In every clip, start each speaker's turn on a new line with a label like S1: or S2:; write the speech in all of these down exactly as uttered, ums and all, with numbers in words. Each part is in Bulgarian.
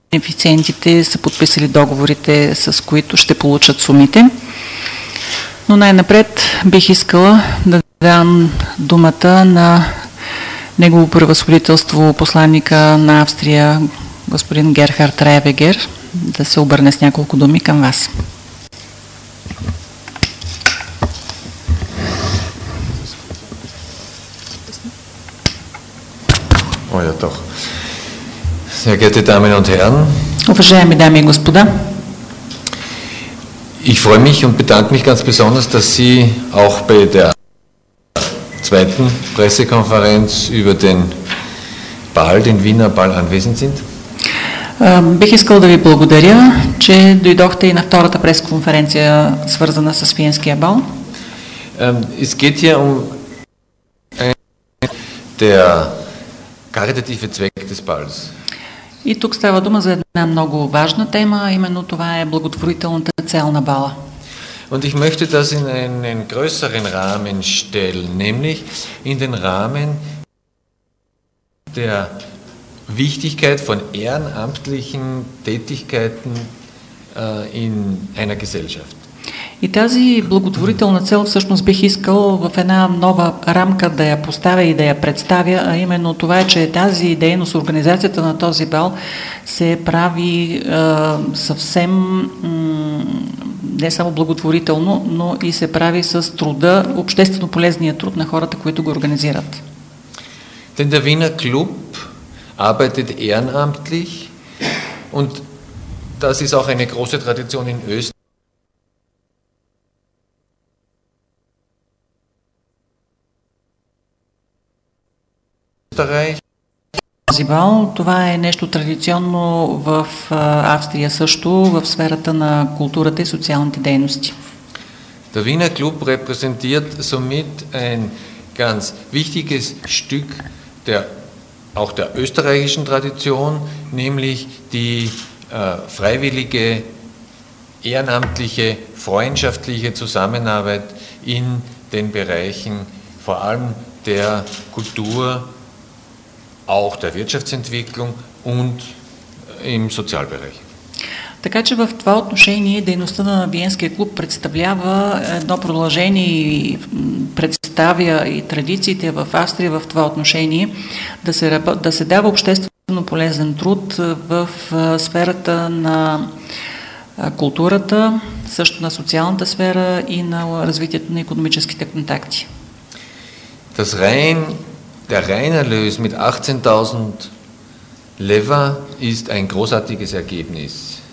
S1: бенефициентите са подписали договорите, с които ще получат сумите. Но най-напред бих искала да дам думата на негово превъзходителство посланника на Австрия, господин Герхард Райвегер, да се обърне с няколко думи към вас.
S2: Oh ja, doch. Sehr geehrte Damen und Herren,
S1: Уважаеми дами и господа,
S2: ich freue mich und bedanke mich ganz besonders, dass Sie auch bei der zweiten Pressekonferenz über den Ball, den Wiener Ball, anwesend sind.
S1: Бих искал да ви благодаря, че дойдохте и на втората пресконференция, свързана с Виенския бал.
S2: Es geht hier um der karitative Zweck des Balls.
S1: И тук става дума за една много важна тема, именно това е благотворителната цел на бала.
S2: Und ich möchte das in einen größeren Rahmen stellen, nämlich in den Rahmen der Wichtigkeit von ehrenamtlichen Tätigkeiten äh, in einer Gesellschaft.
S1: И тази благотворителна цел всъщност бих искал в една нова рамка да я поставя и да я представя, а именно това е, че тази дейност, организацията на този бал се прави е, съвсем м, не само благотворително, но и се прави с труда, обществено полезния труд на хората, които го организират.
S2: Denn der Wiener Club arbeitet ehrenamtlich und das ist auch eine große Tradition in Österreich.
S1: Този бал, това е нещо традиционно в Австрия също, в сферата на културата и социалните дейности.
S2: Der Wiener Club repräsentiert somit ein ganz wichtiges Stück der, auch der österreichischen Tradition, nämlich die äh, freiwillige, ehrenamtliche, freundschaftliche Zusammenarbeit in den Bereichen vor allem der Kultur, auch der Wirtschaftsentwicklung und im Sozialbereich.
S1: Така че в това отношение дейността на Виенския клуб представлява едно продължение и представя и традициите в Австрия в това отношение да се, да се дава обществено полезен труд в сферата на културата, също на социалната сфера и на развитието на икономическите контакти.
S2: Das rein Der Reinerlös mit achtzehntausend Lever ist ein großartiges Ergebnis.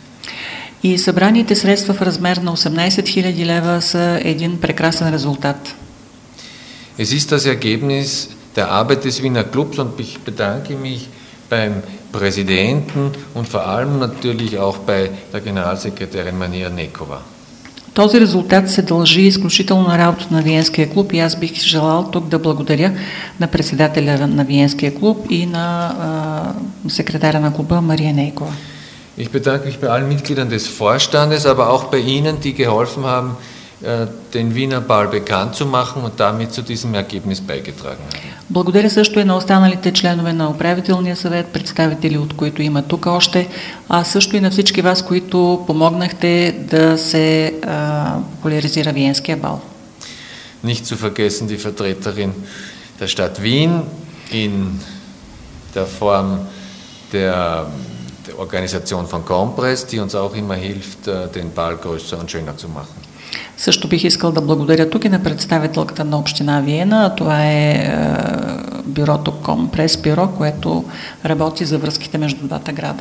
S1: И събраните средства в размер на осемнайсет хиляди лева са един прекрасен резултат.
S2: Es ist das Ergebnis der Arbeit des Wiener Clubs und ich bedanke mich beim Präsidenten und vor allem natürlich auch bei der Generalsekretärin Maria Nekova.
S1: Този резултат се дължи изключително на работата на Виенския клуб и аз бих желал тук да благодаря на председателя на Виенския клуб и на а, секретаря на клуба Мария Нейкова.
S2: Ich bedanke mich bei allen Mitgliedern des Vorstandes, aber auch bei Ihnen, die geholfen haben, den Wiener Ball bekannt zu machen und damit zu diesem Ergebnis beigetragen haben.
S1: Благодаря също и на останалите членове на управителния съвет, представители от които има тук още, а също и на всички вас, които помогнахте да се а, популяризира Виенския бал.
S2: Nicht zu vergessen die Vertreterin der Stadt Wien in der Form der, der Organisation von Compress, die uns auch immer hilft, den Ball größer und schöner zu machen.
S1: Също бих искал да благодаря тук и на представителката на община Виена. Това е, е бюрото Компрес бюро, което работи за връзките между двата града.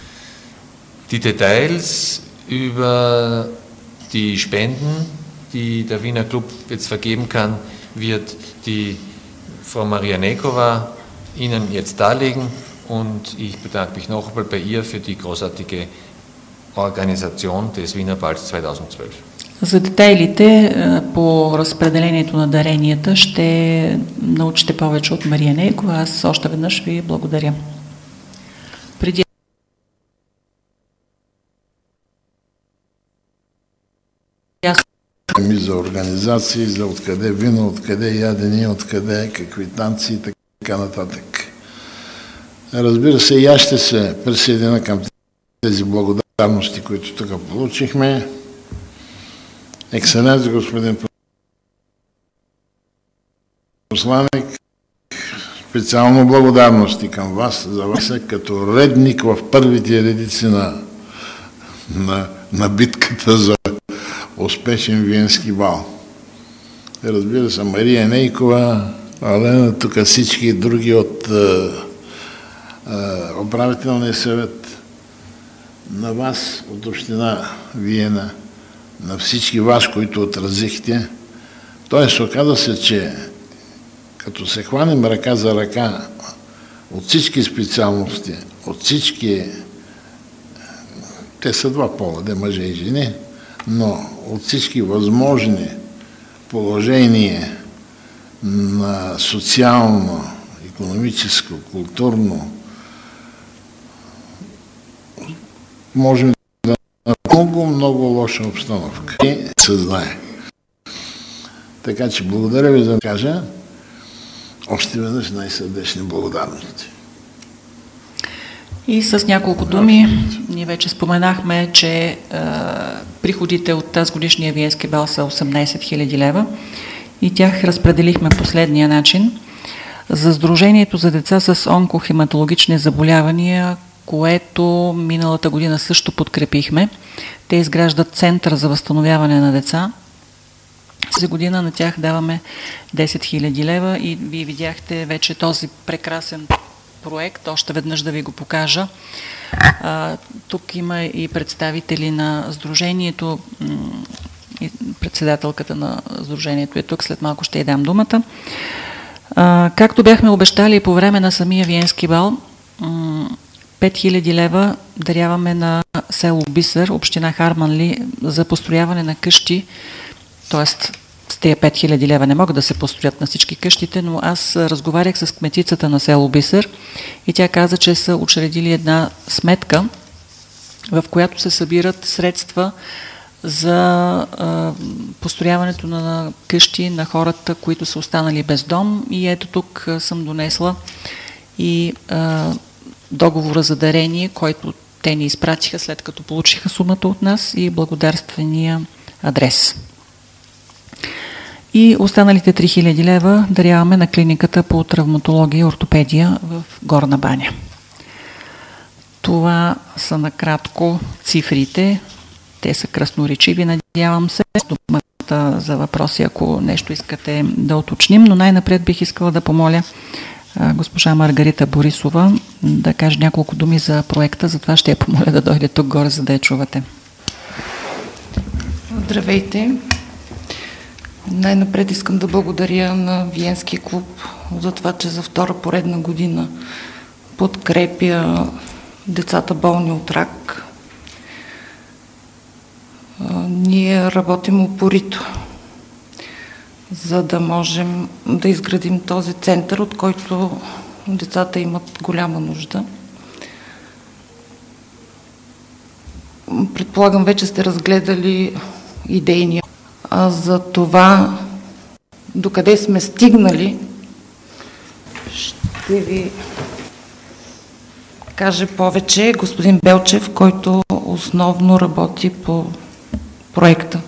S2: Die Details über die Spenden, die der Wiener Club jetzt vergeben kann, wird die Frau Maria Nekova Ihnen jetzt darlegen und ich bedanke mich nochmal bei ihr für die großartige Organisation des Wiener Balls zweitausendzwölf.
S1: За детайлите по разпределението на даренията ще научите повече от Мария Нейкова. Аз още веднъж ви благодаря. Преди
S3: за организации, за откъде вино, откъде ядени, откъде какви танци и така нататък. Разбира се, и аз ще се присъединя към тези благодарности, които тук получихме. Екселенц, господин посланик, специално благодарности към вас за вас като редник в първите редици на, на, на битката за успешен виенски бал. Разбира се, Мария Нейкова, Алена, тук всички други от е, е, управителния съвет, на вас от община Виена, на всички вас, които отразихте. Тоест, оказа се, че като се хванем ръка за ръка от всички специалности, от всички, те са два пола, де мъже и жени, но от всички възможни положения на социално, икономическо, културно, можем да на много, много лоша обстановка. И се знае. Така че благодаря ви за да кажа още веднъж най-сърдечни благодарности.
S1: И с няколко думи, ние вече споменахме, че е, приходите от тази годишния виенски бал са осемнайсет хиляди лева и тях разпределихме последния начин. За Сдружението за деца с онкохематологични заболявания, което миналата година също подкрепихме. Те изграждат център за възстановяване на деца. За година на тях даваме десет хиляди лева и вие видяхте вече този прекрасен проект. Още веднъж да ви го покажа. А, тук има и представители на Сдружението. Председателката на Сдружението е тук. След малко ще й дам думата. А, както бяхме обещали по време на самия виенски бал, пет хиляди лева даряваме на село Бисер, община Харманли, за построяване на къщи, т.е. с тези пет хиляди лева не могат да се построят на всички къщите, но аз разговарях с кметицата на село Бисер и тя каза, че са учредили една сметка, в която се събират средства за а, построяването на къщи на хората, които са останали без дом. И ето тук а, съм донесла и а, договора за дарение, който те ни изпратиха след като получиха сумата от нас и благодарствения адрес. И останалите три хиляди лева даряваме на клиниката по травматология и ортопедия в Горна баня. Това са накратко цифрите. Те са красноречиви, надявам се. Думата за въпроси, ако нещо искате да уточним, но най-напред бих искала да помоля госпожа Маргарита Борисова да каже няколко думи за проекта, затова ще я помоля да дойде тук горе, за да я чувате.
S4: Здравейте! Най-напред искам да благодаря на Виенския клуб за това, че за втора поредна година подкрепя децата болни от рак. Ние работим упорито, за да можем да изградим този център, от който децата имат голяма нужда. Предполагам, вече сте разгледали идейния. А за това, докъде сме стигнали, ще ви каже повече господин Белчев, който основно работи по проекта.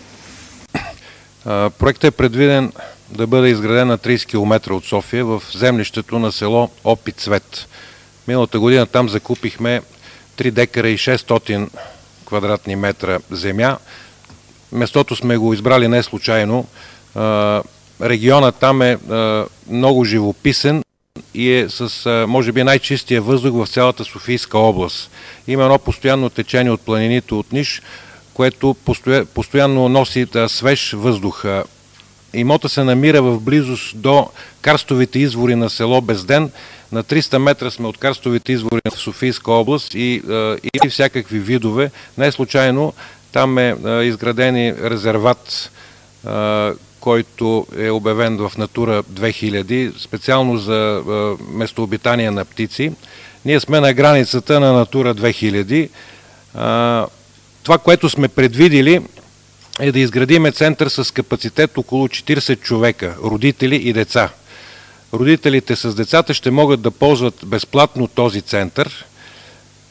S5: Проектът е предвиден да бъде изграден на трийсет километра от София в землището на село Опицвет. Миналата година там закупихме три декара и шестстотин квадратни метра земя. Местото сме го избрали не случайно. Регионът там е много живописен и е с, може би, най-чистия въздух в цялата Софийска област. Има едно постоянно течение от планините от Ниш, което постоянно носи свеж въздух. Имота се намира в близост до карстовите извори на село Безден. На триста метра сме от карстовите извори в Софийска област и, и всякакви видове. Не случайно там е изграден резерват, който е обявен в Натура две хиляди, специално за местообитание на птици. Ние сме на границата на Натура две хиляди. Това, което сме предвидили, е да изградиме център с капацитет около четирийсет човека, родители и деца. – Родителите с децата ще могат да ползват безплатно този център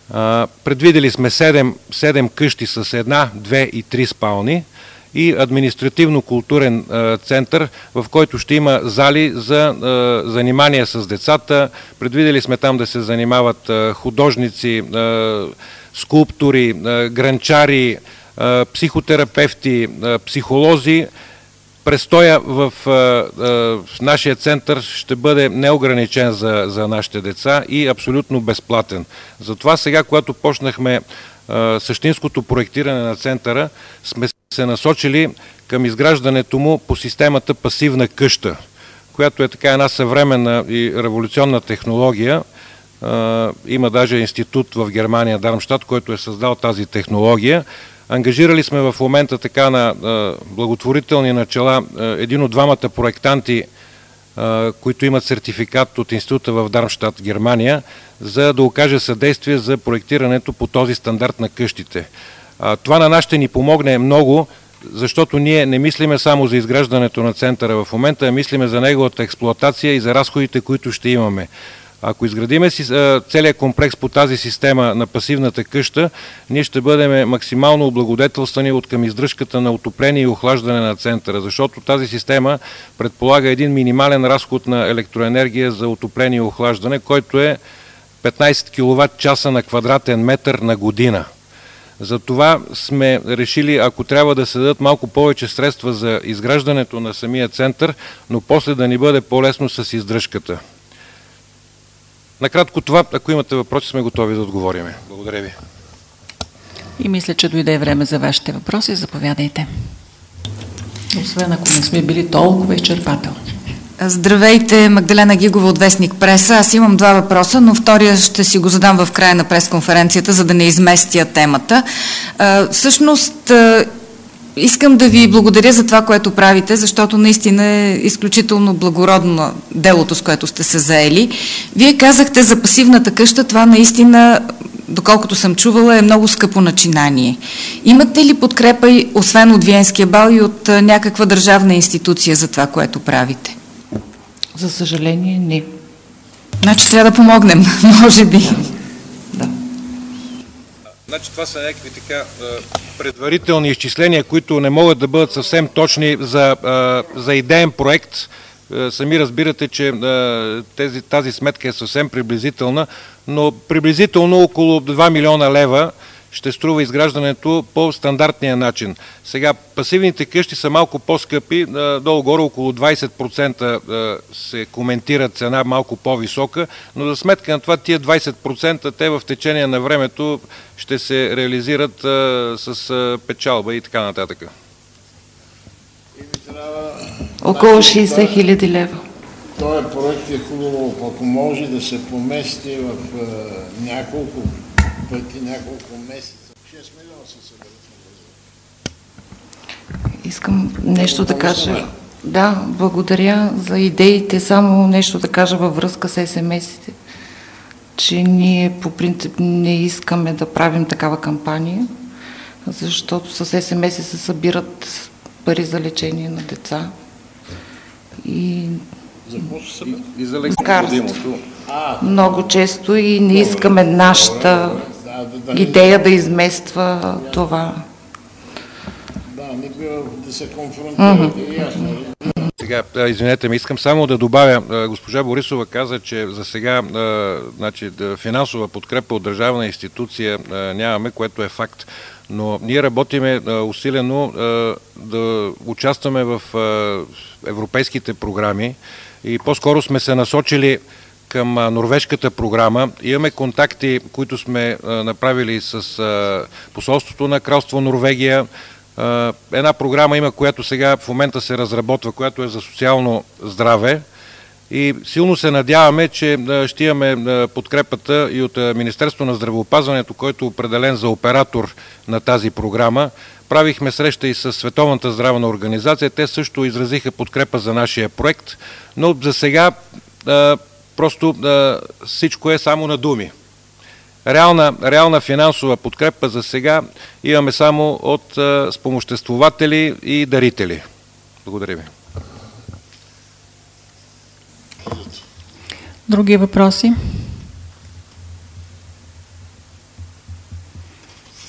S5: Предвидели сме седем къщи с една, две и три спални и административно-културен център, в който ще има зали за занимания с децата. Предвидели сме там да се занимават художници, скулптори, гранчари, психотерапевти, психолози. Престоя в, в нашия център ще бъде неограничен за, за нашите деца и абсолютно безплатен. Затова сега, когато почнахме същинското проектиране на центъра, сме се насочили към изграждането му по системата пасивна къща, която е така една съвременна и революционна технология. Има даже институт в Германия, Дармштат, който е създал тази технология. Ангажирали сме в момента така на благотворителни начала един от двамата проектанти, които имат сертификат от института в Дармштат, Германия, за да окаже съдействие за проектирането по този стандарт на къщите. Това на нас ще ни помогне много, защото ние не мислиме само за изграждането на центъра в момента, а мислиме за неговата експлоатация и за разходите, които ще имаме. Ако изградиме целият комплекс по тази система на пасивната къща, ние ще бъдем максимално облагодетелствани от към издръжката на отопление и охлаждане на центъра, защото тази система предполага един минимален разход на електроенергия за отопление и охлаждане, който е петнайсет киловат часа на квадратен метър на година. Затова сме решили, ако трябва да се дадат малко повече средства за изграждането на самия център, но после да ни бъде по-лесно с издръжката. Накратко това, ако имате въпроси, сме готови да отговорим. Благодаря ви.
S1: И мисля, че дойде време за вашите въпроси. Заповядайте. Освен ако не сме били толкова изчерпателни.
S6: Здравейте, Магдалена Гигова от Вестник Преса. Аз имам два въпроса, но втория ще си го задам в края на пресконференцията, за да не изместя темата. А, всъщност, а, искам да ви благодаря за това, което правите, защото наистина е изключително благородно делото, с което сте се заели. Вие казахте за пасивната къща, това наистина, доколкото съм чувала, е много скъпо начинание. Имате ли подкрепа, освен от Виенския бал, и от а, някаква държавна институция за това, което правите?
S4: За съжаление, не.
S6: Значи трябва да помогнем, може би.
S4: Да.
S5: Значи това са някакви така предварителни изчисления, които не могат да бъдат съвсем точни за, за идеен проект. Сами разбирате, че тези, тази сметка е съвсем приблизителна, но приблизително около два милиона лева ще струва изграждането по стандартния начин. Сега пасивните къщи са малко по-скъпи, долу-горе около двайсет процента се коментира цена малко по-висока, но за сметка на това тия двайсет процента те в течение на времето ще се реализират с печалба и така нататък.
S4: Около шейсет хиляди лева.
S3: Този проект е хубаво, ако може да се помести в няколко пъти, няколко месеца. шест милиона се съберат.
S4: Искам нещо да кажа. Да, благодаря за идеите. Само нещо да кажа във връзка с ес ем ес-ите, че ние по принцип не искаме да правим такава кампания, защото с ес ем ес се събират пари за лечение на деца и
S5: и за лекарството.
S4: Много често и не искаме нашата идея да измества това.
S3: Да, не бива да се конфронтирате, ясно.
S5: Сега, извинете ме, искам само да добавя, госпожа Борисова каза, че за сега значи, финансова подкрепа от държавна институция нямаме, което е факт. Но ние работиме усилено да участваме в европейските програми и по-скоро сме се насочили към норвежката програма. Имаме контакти, които сме направили с посолството на Кралство Норвегия. Една програма има, която сега в момента се разработва, която е за социално здраве. И силно се надяваме, че ще имаме подкрепата и от Министерство на здравеопазването, който е определен за оператор на тази програма. Правихме среща и с Световната здравна организация. Те също изразиха подкрепа за нашия проект, но за сега просто всичко е само на думи. Реална, реална финансова подкрепа за сега имаме само от спомоществователи и дарители. Благодаря ви.
S1: Други въпроси?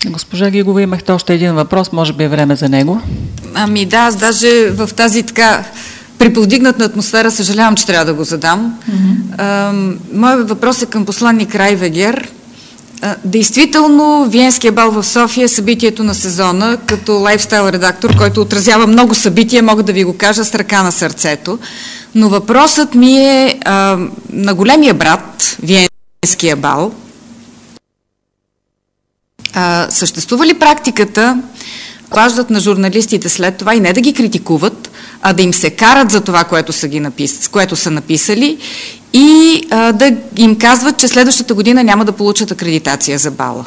S1: Госпожа Гигова, имахте още един въпрос, може би е време за него.
S6: Ами да, аз даже в тази така приповдигната атмосфера съжалявам, че трябва да го задам. Mm-hmm. Моят въпрос е към посланник Райвегер. Действително, Виенския бал в София е събитието на сезона, като лайфстайл редактор, който отразява много събития, мога да ви го кажа с ръка на сърцето. Но въпросът ми е а, на големия брат, Виенския бал, а, съществува ли практиката плаждат на журналистите след това и не да ги критикуват, а да им се карат за това, което са, ги напис... което са написали и а, да им казват, че следващата година няма да получат акредитация за бала?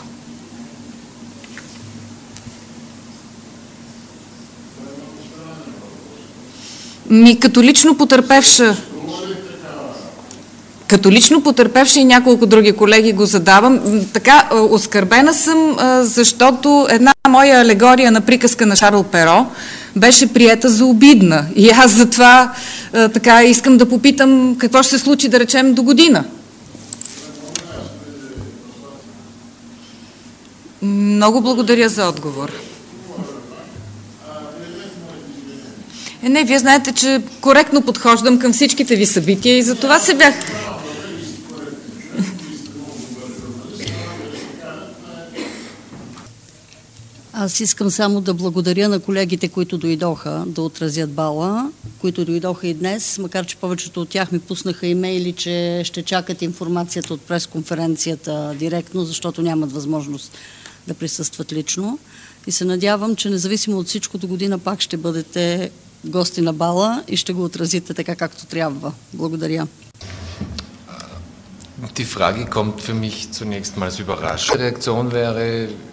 S6: Ми като лично потърпевша Като лично потърпевши и няколко други колеги го задавам. Така, оскърбена съм, защото една моя алегория на приказка на Шарл Перо беше приета за обидна. И аз затова така искам да попитам какво ще се случи, да речем, до година. Много благодаря за отговор. Е, не, вие знаете, че коректно подхождам към всичките ви събития и за това се бях...
S7: Аз искам само да благодаря на колегите, които дойдоха да отразят бала, които дойдоха и днес, макар че повечето от тях ми пуснаха имейли, че ще чакат информацията от пресконференцията директно, защото нямат възможност да присъстват лично. И се надявам, че независимо от всичко, до година пак ще бъдете гости на бала и ще го отразите така, както трябва. Благодаря.
S2: Die Frage kommt für mich zunächst mal als überraschend. Die Reaktion wäre,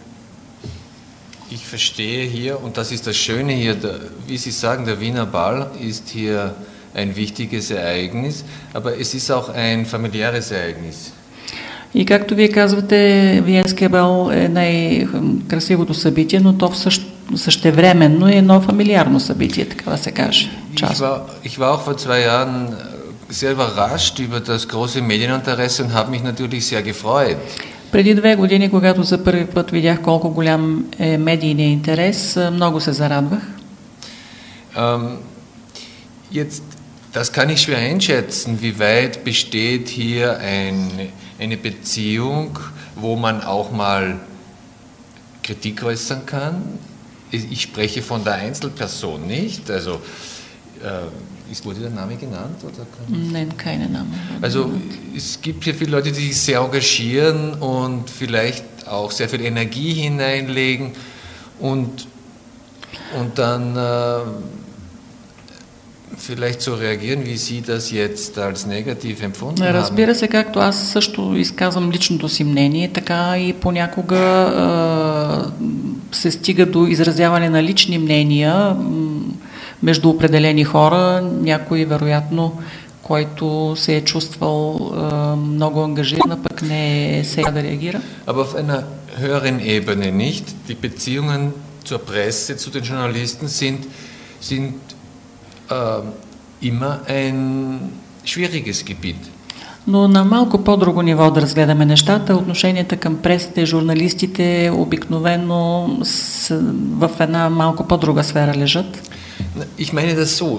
S2: ich verstehe hier, und das ist das Schöne hier, der, wie Sie sagen, der Wiener Ball ist hier ein wichtiges Ereignis, aber es ist auch ein familiäres Ereignis.
S1: И както вие казвате, Виенския бал е най-красивото събитие, но то също, същевременно е едно фамилиарно събитие, така да се каже.
S2: Ich war, ich war auch vor zwei Jahren sehr überrascht über das große Medieninteresse und habe mich natürlich sehr gefreut.
S1: Преди две години, когато за първи път видях колко голям е медийния интерес, много се зарадвах.
S2: Um, jetzt, das kann ich schwer einschätzen, wie weit besteht hier eine, eine Beziehung, wo man auch mal Kritik äußern kann. Ich spreche von der Einzelperson nicht, also äh, ist, wurde der Name genannt? Oder kann
S1: Nein, keine Name.
S2: Also es gibt hier viele Leute, die sich sehr engagieren und vielleicht auch sehr viel Energie hineinlegen und, und dann äh, vielleicht so reagieren, wie Sie das jetzt als negativ empfunden haben.
S1: Разбира се, както аз също изказвам личното си мнение, така и понякога е, се стига до изразяване на лични мнения между определени хора, някой вероятно, който се е чувствал е, много ангажиран, пък не е сега да реагира.
S2: Aber auf einer höheren Ebene nicht. Die Beziehungen zur Presse, zu den Journalisten sind, sind äh, immer ein schwieriges Gebiet.
S1: Но на малко по-друго ниво да разгледаме нещата, отношенията към пресите, журналистите обикновено с, в една малко по-друга сфера лежат.
S2: Ich meine das so.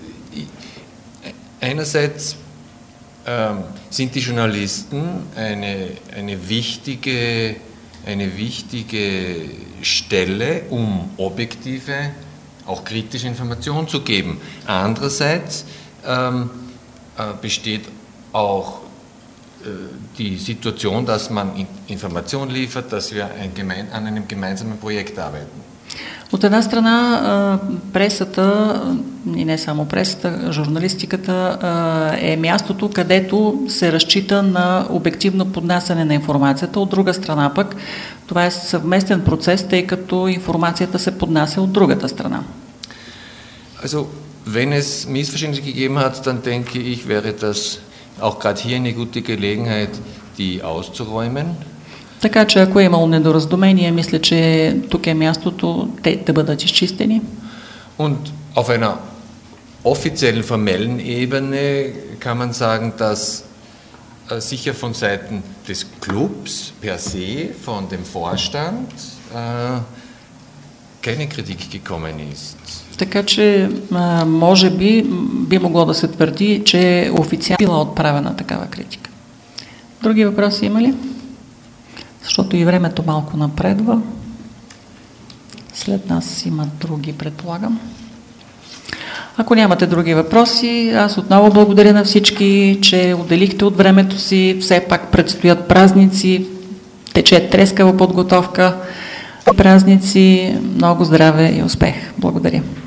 S2: Einerseits äh, sind die Journalisten eine, eine, wichtige, eine wichtige Stelle, um objektive, auch kritische Informationen zu geben. Andererseits ähm, äh, besteht auch äh, die Situation, dass man Informationen liefert, dass wir ein gemein, an einem gemeinsamen Projekt arbeiten.
S1: От една страна пресата, и не само пресата, журналистиката е мястото, където се разчита на обективно поднасяне на информацията. От друга страна пък това е съвместен процес, тъй като информацията се поднася от другата страна.
S2: Also, wenn es Missverständnisse gegeben hat, dann denke ich, wäre das auch gerade hier eine gute Gelegenheit, die auszuräumen.
S1: Така че ако е имало недоразумение, мисля, че тук е мястото те да бъдат изчистени.
S2: Und auf einer offiziellen, formellen Ebene kann man sagen, dass äh, sicher von Seiten des Clubs per se, von dem Vorstand, äh, keine Kritik gekommen ist.
S1: Така че, може би, би могло да се твърди, че официално била отправена такава критика. Други въпроси има ли? Защото и времето малко напредва. След нас има други, предполагам. Ако нямате други въпроси, аз отново благодаря на всички, че отделихте от времето си. Все пак предстоят празници, тече трескава подготовка. Празници, много здраве и успех. Благодаря.